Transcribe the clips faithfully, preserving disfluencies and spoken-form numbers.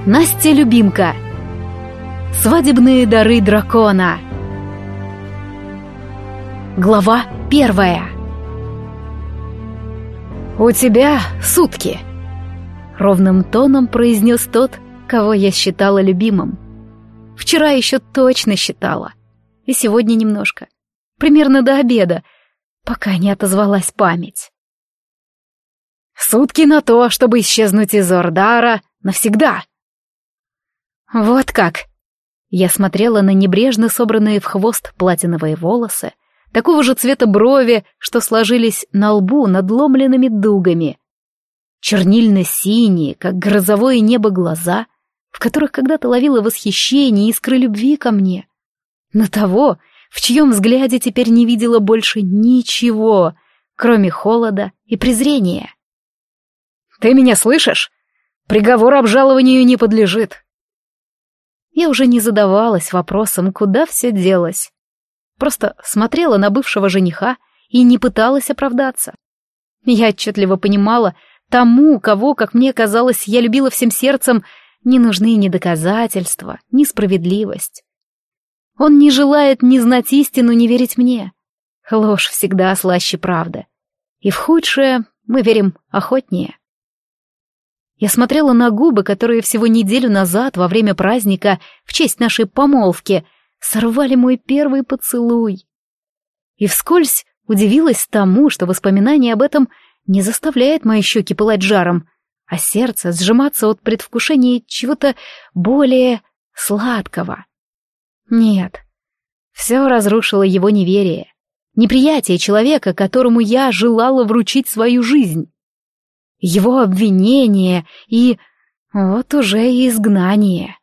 Настя Любимка. Свадебные дары дракона. Глава первая. «У тебя сутки», — ровным тоном произнес тот, кого я считала любимым. Вчера еще точно считала. И сегодня немножко. Примерно до обеда, пока не отозвалась память. «Сутки на то, чтобы исчезнуть из Ордара навсегда». «Вот как!» Я смотрела на небрежно собранные в хвост платиновые волосы, такого же цвета брови, что сложились на лбу надломленными дугами. Чернильно-синие, как грозовое небо, глаза, в которых когда-то ловила восхищение и искры любви ко мне. На того, в чьем взгляде теперь не видела больше ничего, кроме холода и презрения. «Ты меня слышишь? Приговор обжалованию не подлежит». Я уже не задавалась вопросом, куда все делось. Просто смотрела на бывшего жениха и не пыталась оправдаться. Я отчетливо понимала, тому, кого, как мне казалось, я любила всем сердцем, не нужны ни доказательства, ни справедливость. Он не желает ни знать истину, ни верить мне. Ложь всегда слаще правды. И в худшее мы верим охотнее. Я смотрела на губы, которые всего неделю назад, во время праздника, в честь нашей помолвки, сорвали мой первый поцелуй. И вскользь удивилась тому, что воспоминание об этом не заставляет мои щеки пылать жаром, а сердце сжиматься от предвкушения чего-то более сладкого. Нет, все разрушило его неверие, неприятие человека, которому я желала вручить свою жизнь. Его обвинение и вот уже и изгнание.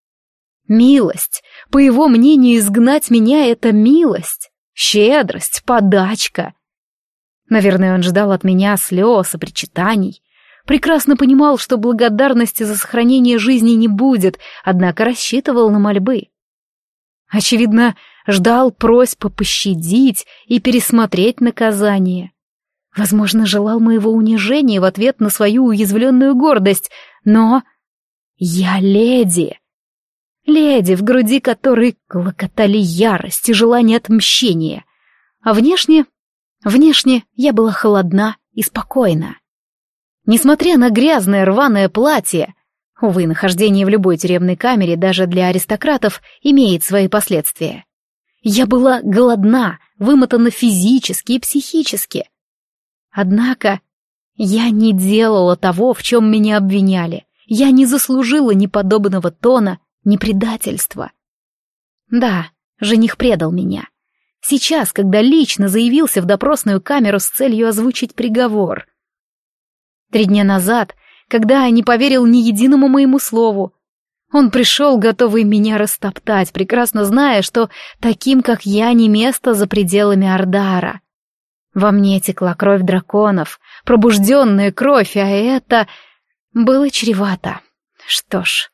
Милость, по его мнению, изгнать меня — это милость, щедрость, подачка. Наверное, он ждал от меня слез и причитаний, прекрасно понимал, что благодарности за сохранение жизни не будет, однако рассчитывал на мольбы. Очевидно, ждал просьб пощадить и пересмотреть наказание. Возможно, желал моего унижения в ответ на свою уязвленную гордость, но я леди. Леди, в груди которой клокотали ярость и желание отмщения. А внешне, внешне я была холодна и спокойна. Несмотря на грязное рваное платье, увы, нахождение в любой тюремной камере даже для аристократов имеет свои последствия. Я была голодна, вымотана физически и психически. Однако я не делала того, в чем меня обвиняли. Я не заслужила ни подобного тона, ни предательства. Да, жених предал меня. Сейчас, когда лично заявился в допросную камеру с целью озвучить приговор. Три дня назад, когда не поверил ни единому моему слову, он пришел, готовый меня растоптать, прекрасно зная, что таким, как я, не место за пределами Ордара. Во мне текла кровь драконов, пробужденная кровь, а это было чревато. Что ж...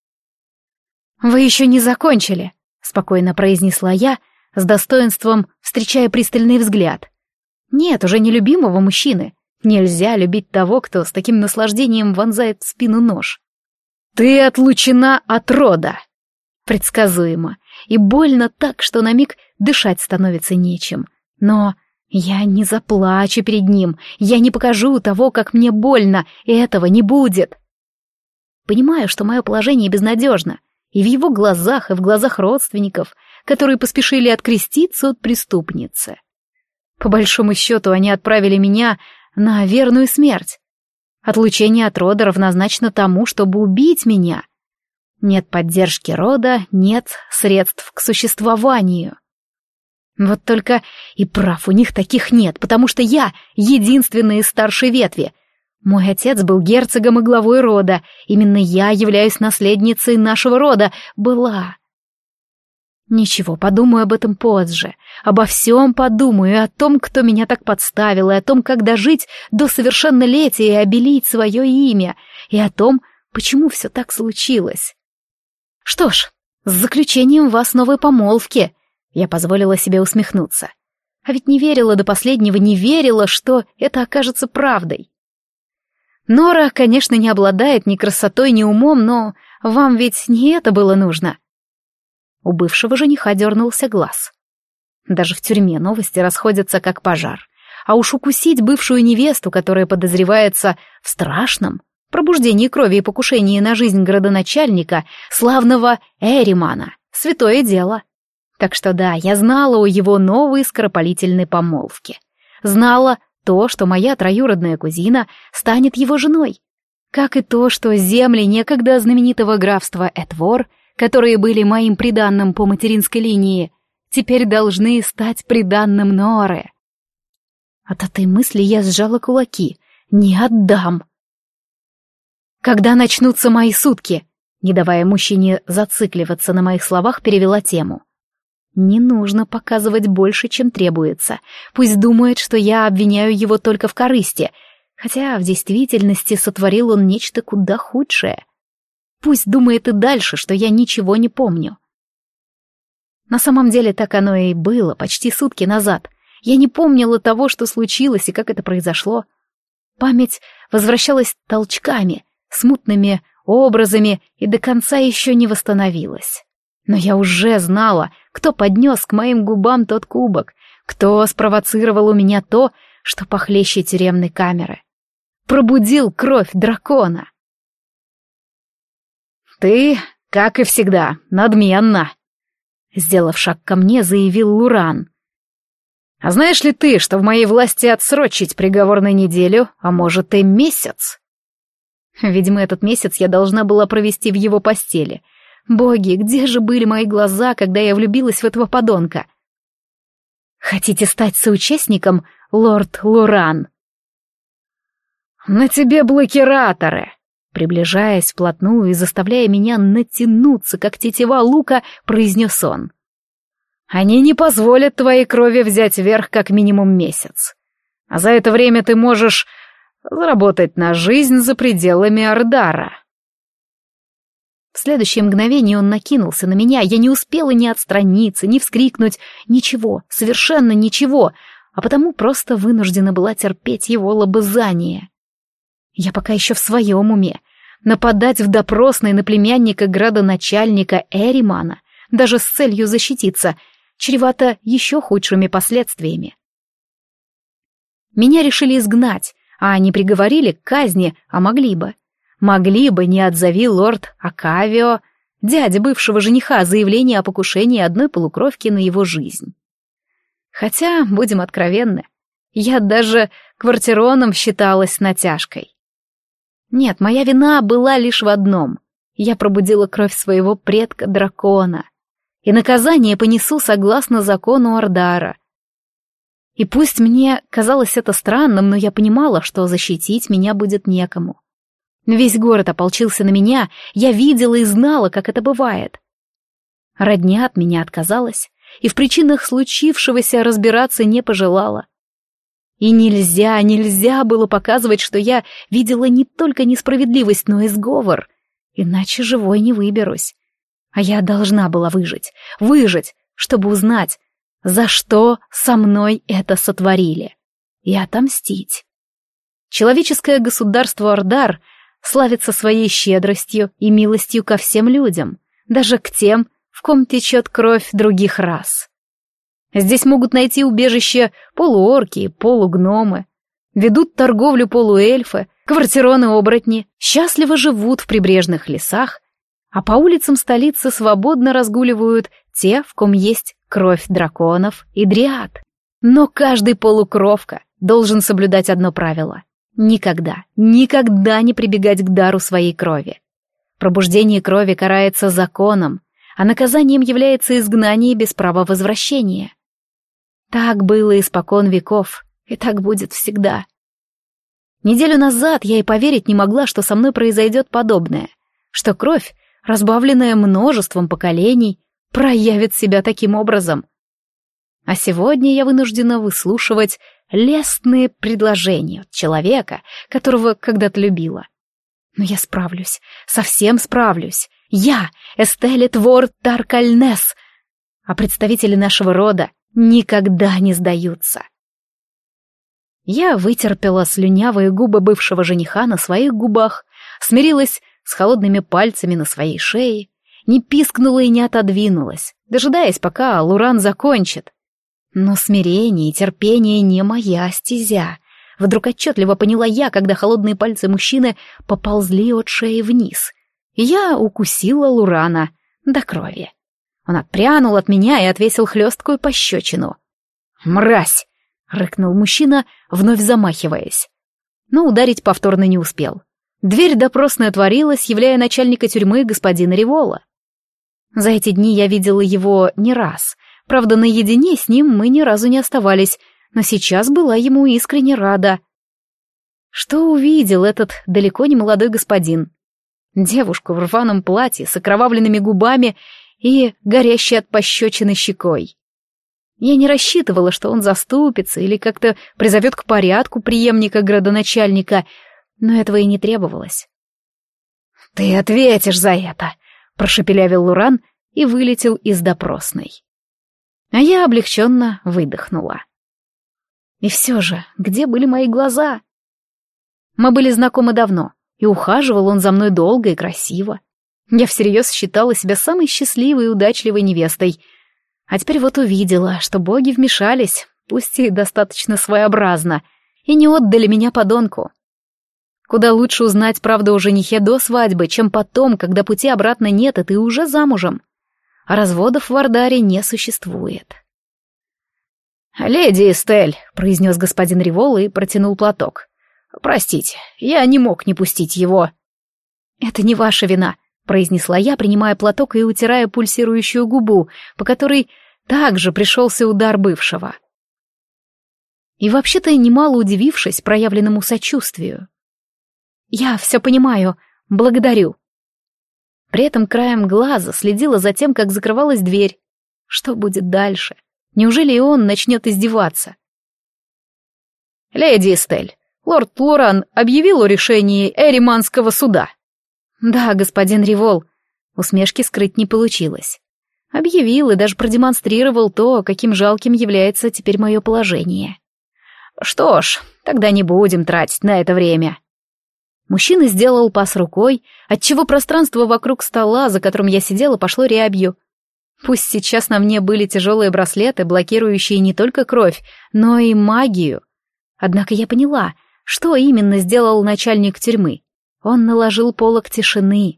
«Вы еще не закончили», — спокойно произнесла я, с достоинством встречая пристальный взгляд. «Нет, уже не любимого мужчины. Нельзя любить того, кто с таким наслаждением вонзает в спину нож». «Ты отлучена от рода». Предсказуемо и больно так, что на миг дышать становится нечем. Но... я не заплачу перед ним, я не покажу того, как мне больно, и этого не будет. Понимаю, что мое положение безнадежно, и в его глазах, и в глазах родственников, которые поспешили откреститься от преступницы. По большому счету, они отправили меня на верную смерть. Отлучение от рода равнозначно тому, чтобы убить меня. Нет поддержки рода, нет средств к существованию. Вот только и прав у них таких нет, потому что я единственная из старшей ветви. Мой отец был герцогом и главой рода, именно я являюсь наследницей нашего рода, была. Ничего, подумаю об этом позже, обо всем подумаю, и о том, кто меня так подставил, и о том, как дожить до совершеннолетия и обелить свое имя, и о том, почему все так случилось. Что ж, с заключением вас новой помолвки. Я позволила себе усмехнуться. А ведь не верила до последнего, не верила, что это окажется правдой. Нора, конечно, не обладает ни красотой, ни умом, но Вам ведь не это было нужно?» У бывшего жениха дернулся глаз. Даже в тюрьме новости расходятся как пожар. А уж укусить бывшую невесту, которая подозревается в страшном пробуждении крови и покушении на жизнь градоначальника, славного Эримана, святое дело. Так что да, я знала о его новой скоропалительной помолвке. Знала то, что моя троюродная кузина станет его женой. Как и то, что земли некогда знаменитого графства Этвор, которые были моим приданным по материнской линии, теперь должны стать приданным Норе. От этой мысли я сжала кулаки. Не отдам. «Когда начнутся мои сутки?» Не давая мужчине зацикливаться на моих словах, перевела тему. Не нужно показывать больше, чем требуется. Пусть думает, что я обвиняю его только в корысти, хотя в действительности сотворил он нечто куда худшее. Пусть думает и дальше, что я ничего не помню. На самом деле так оно и было почти сутки назад. Я не помнила того, что случилось и как это произошло. Память возвращалась толчками, смутными образами и до конца еще не восстановилась. Но я уже знала, кто поднес к моим губам тот кубок, кто спровоцировал у меня то, что похлеще тюремной камеры. Пробудил кровь дракона. «Ты, как и всегда, надменна», — сделав шаг ко мне, заявил Луран. «А знаешь ли ты, что в моей власти отсрочить приговор на неделю, а может и месяц?» Видимо, этот месяц я должна была провести в его постели. Боги, где же были мои глаза, когда я влюбилась в этого подонка? «Хотите стать соучастником, лорд Луран?» «На тебе блокираторы!» Приближаясь вплотную и заставляя меня натянуться, как тетива лука, произнес он. «Они не позволят твоей крови взять верх как минимум месяц. А за это время ты можешь заработать на жизнь за пределами Ордара». В следующее мгновение он накинулся на меня, я не успела ни отстраниться, ни вскрикнуть, ничего, совершенно ничего, а потому просто вынуждена была терпеть его лобызание. Я пока еще в своем уме. Нападать в допросной на племянника градоначальника Эримана, даже с целью защититься, чревато еще худшими последствиями. Меня решили изгнать, а не приговорили к казни, а могли бы. Могли бы, не отзови лорд Акавио, дядя бывшего жениха, заявление о покушении одной полукровки на его жизнь. Хотя, будем откровенны, я даже квартироном считалась натяжкой. Нет, моя вина была лишь в одном. Я пробудила кровь своего предка-дракона. И наказание понесу согласно закону Ордара. И пусть мне казалось это странным, но я понимала, что защитить меня будет некому. Весь город ополчился на меня, я видела и знала, как это бывает. Родня от меня отказалась, и в причинах случившегося разбираться не пожелала. И нельзя, нельзя было показывать, что я видела не только несправедливость, но и сговор, иначе живой не выберусь. А я должна была выжить, выжить, чтобы узнать, за что со мной это сотворили, и отомстить. Человеческое государство Ордар славится своей щедростью и милостью ко всем людям, даже к тем, в ком течет кровь других рас. Здесь могут найти убежище полуорки и полугномы, ведут торговлю полуэльфы, квартироны-оборотни, счастливо живут в прибрежных лесах, а по улицам столицы свободно разгуливают те, в ком есть кровь драконов и дриад. Но каждый полукровка должен соблюдать одно правило — никогда, никогда не прибегать к дару своей крови. Пробуждение крови карается законом, а наказанием является изгнание без права возвращения. Так было испокон веков, и так будет всегда. Неделю назад я и поверить не могла, что со мной произойдет подобное, что кровь, разбавленная множеством поколений, проявит себя таким образом. А сегодня я вынуждена выслушивать лестные предложения от человека, которого когда-то любила. Но я справлюсь, совсем справлюсь. Я, Эстель Твор Таркальнес, а представители нашего рода никогда не сдаются. Я вытерпела слюнявые губы бывшего жениха на своих губах, смирилась с холодными пальцами на своей шее, не пискнула и не отодвинулась, дожидаясь, пока Луран закончит. Но смирение и терпение не моя стезя. Вдруг отчетливо поняла я, когда холодные пальцы мужчины поползли от шеи вниз. И я укусила Лурана до крови. Он отпрянул от меня и отвесил хлесткую пощечину. «Мразь!» — рыкнул мужчина, вновь замахиваясь. Но ударить повторно не успел. Дверь допросной отворилась, являя начальника тюрьмы господина Ривола. За эти дни я видела его не раз. Правда, наедине с ним мы ни разу не оставались, но сейчас была ему искренне рада. Что увидел этот далеко не молодой господин? Девушку в рваном платье с окровавленными губами и горящей от пощечины щекой. Я не рассчитывала, что он заступится или как-то призовет к порядку преемника градоначальника, но этого и не требовалось. «Ты ответишь за это!» — прошепелявил Луран и вылетел из допросной. А я облегченно выдохнула. И все же, где были мои глаза? Мы были знакомы давно, и ухаживал он за мной долго и красиво. Я всерьез считала себя самой счастливой и удачливой невестой. А теперь вот увидела, что боги вмешались, пусть и достаточно своеобразно, и не отдали меня подонку. Куда лучше узнать правду о женихе до свадьбы, чем потом, когда пути обратно нет, и ты уже замужем. А разводов в Ардаре не существует. «Леди Эстель», — произнес господин Ривол и протянул платок. «Простите, я не мог не пустить его». «Это не ваша вина», — произнесла я, принимая платок и утирая пульсирующую губу, по которой также пришелся удар бывшего. И вообще-то немало удивившись проявленному сочувствию. «Я все понимаю, благодарю». При этом краем глаза следила за тем, как закрывалась дверь. Что будет дальше? Неужели и он начнет издеваться? «Леди Эстель, лорд Луран объявил о решении Эриманского суда». «Да, господин Ривол». Усмешки скрыть не получилось. Объявил и даже продемонстрировал то, каким жалким является теперь мое положение. «Что ж, тогда не будем тратить на это время». Мужчина сделал пас рукой, отчего пространство вокруг стола, за которым я сидела, пошло рябью. Пусть сейчас на мне были тяжелые браслеты, блокирующие не только кровь, но и магию. Однако я поняла, что именно сделал начальник тюрьмы. Он наложил полог тишины.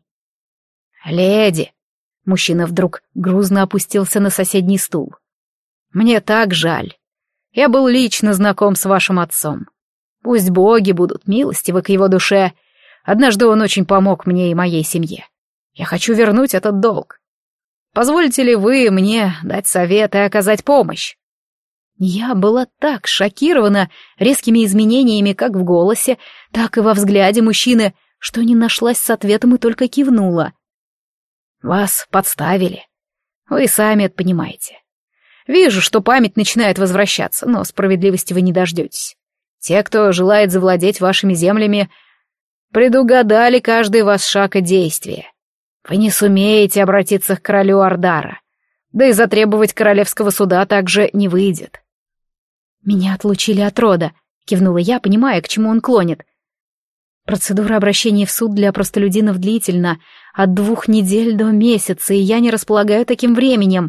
«Леди!» — мужчина вдруг грузно опустился на соседний стул. «Мне так жаль. Я был лично знаком с вашим отцом. Пусть боги будут милостивы к его душе. Однажды он очень помог мне и моей семье. Я хочу вернуть этот долг. Позволите ли вы мне дать совет и оказать помощь?» Я была так шокирована резкими изменениями как в голосе, так и во взгляде мужчины, что не нашлась с ответом и только кивнула. «Вас подставили. Вы сами это понимаете. Вижу, что память начинает возвращаться, но справедливости вы не дождетесь. Те, кто желает завладеть вашими землями, предугадали каждый ваш шаг и действие. Вы не сумеете обратиться к королю Ардара, да и затребовать королевского суда также не выйдет». «Меня отлучили от рода», — кивнула я, понимая, к чему он клонит. «Процедура обращения в суд для простолюдинов длительна, от двух недель до месяца, и я не располагаю таким временем».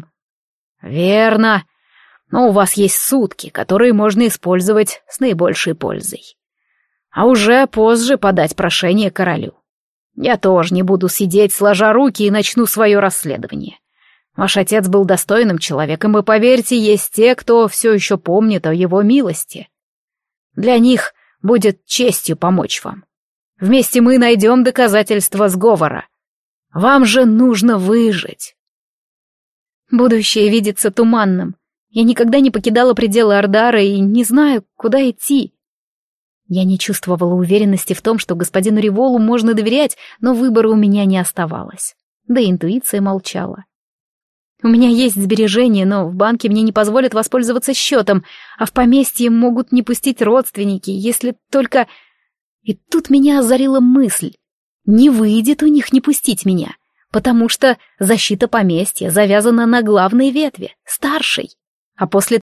«Верно. Но у вас есть сутки, которые можно использовать с наибольшей пользой. А уже позже подать прошение королю. Я тоже не буду сидеть, сложа руки, и начну свое расследование. Ваш отец был достойным человеком, и, поверьте, есть те, кто все еще помнит о его милости. Для них будет честью помочь вам. Вместе мы найдем доказательства сговора. Вам же нужно выжить». Будущее видится туманным. Я никогда не покидала пределы Ардара и не знаю, куда идти. Я не чувствовала уверенности в том, что господину Риволу можно доверять, но выбора у меня не оставалось. Да и интуиция молчала. У меня есть сбережения, но в банке мне не позволят воспользоваться счетом, а в поместье могут не пустить родственники, если только... И тут меня озарила мысль. Не выйдет у них не пустить меня, потому что защита поместья завязана на главной ветви, старшей. А после